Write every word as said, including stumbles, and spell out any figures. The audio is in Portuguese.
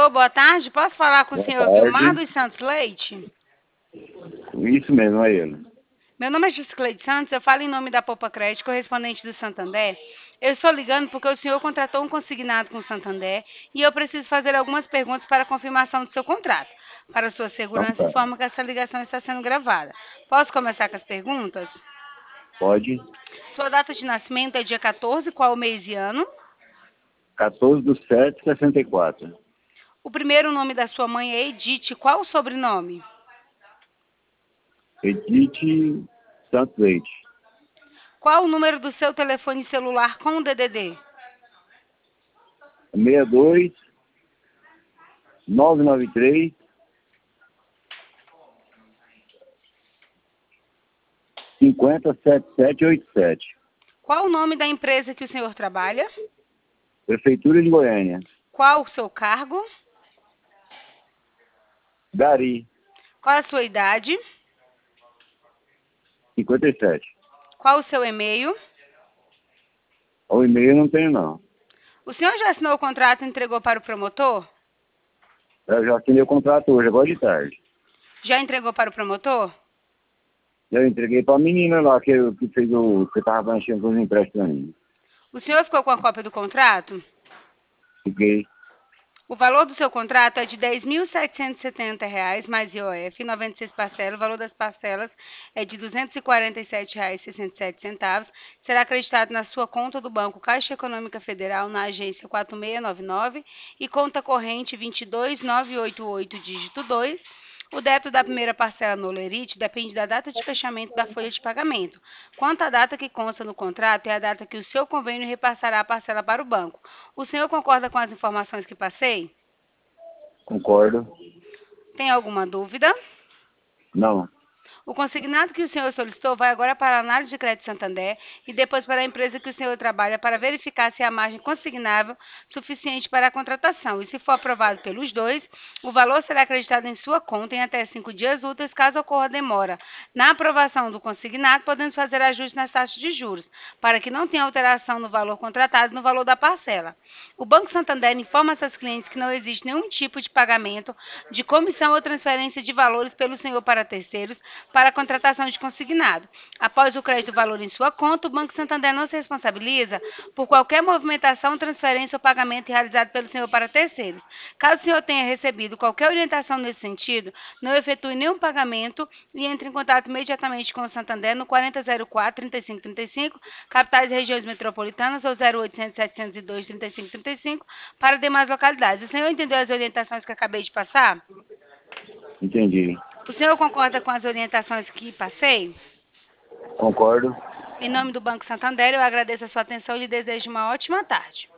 Alô, boa tarde. Posso falar com o Boa senhor Vilmar tarde. dos Santos Leite? Isso mesmo, é ele. Meu nome é Giscleide Santos, eu falo em nome da Poupa Crédito, correspondente do Santander. Eu estou ligando porque o senhor contratou um consignado com o Santander e eu preciso fazer algumas perguntas para confirmação do seu contrato. Para sua Então segurança, tá. informo que essa ligação está sendo gravada. Posso começar com as perguntas? Pode. Sua data de nascimento é dia quatorze, qual o mês e ano? quatorze do sete de sessenta e quatro. O primeiro nome da sua mãe é Edith, qual o sobrenome? Edith Santos Leite. Qual o número do seu telefone celular com o D D D? seis dois nove nove três cinco zero sete sete oito sete. Qual o nome da empresa que o senhor trabalha? Prefeitura de Goiânia. Qual o seu cargo? Gari, Qual a sua idade? cinquenta e sete. Qual o seu e-mail? O e-mail não tenho não. O senhor já assinou o contrato e entregou para o promotor? Eu já assinei o contrato hoje, agora de tarde. Já entregou para o promotor? Eu entreguei para a menina lá que, que fez o. que estava mexendo com os empréstimos pra mim. O senhor ficou com a cópia do contrato? Fiquei. O valor do seu contrato é de dez mil setecentos e setenta reais mais I O F, noventa e seis parcelas. O valor das parcelas é de duzentos e quarenta e sete reais e sessenta e sete centavos. Será acreditado na sua conta do Banco Caixa Econômica Federal, na agência quatro seis nove nove e conta corrente vinte e dois mil novecentos e oitenta e oito, dígito dois. O débito da primeira parcela no Olerite depende da data de fechamento da folha de pagamento. Quanto à data que consta no contrato, é a data que o seu convênio repassará a parcela para o banco. O senhor concorda com as informações que passei? Concordo. Tem alguma dúvida? Não. O consignado que o senhor solicitou vai agora para a análise de crédito Santander e depois para a empresa que o senhor trabalha para verificar se há margem consignável suficiente para a contratação. E se for aprovado pelos dois, o valor será acreditado em sua conta em até cinco dias úteis, caso ocorra demora. Na aprovação do consignado, podemos fazer ajustes nas taxas de juros, para que não tenha alteração no valor contratado e no valor da parcela. O Banco Santander informa a seus clientes que não existe nenhum tipo de pagamento de comissão ou transferência de valores pelo senhor para terceiros, para a contratação de consignado. Após o crédito do valor em sua conta, o Banco Santander não se responsabiliza por qualquer movimentação, transferência ou pagamento realizado pelo senhor para terceiros. Caso o senhor tenha recebido qualquer orientação nesse sentido, não efetue nenhum pagamento e entre em contato imediatamente com o Santander no quarenta zero quatro, trinta e cinco trinta e cinco, capitais e regiões metropolitanas, ou zero oitocentos, setecentos e dois, trinta e cinco trinta e cinco, para demais localidades. O senhor entendeu as orientações que acabei de passar? Entendi. O senhor concorda com as orientações que passei? Concordo. Em nome do Banco Santander, eu agradeço a sua atenção e lhe desejo uma ótima tarde.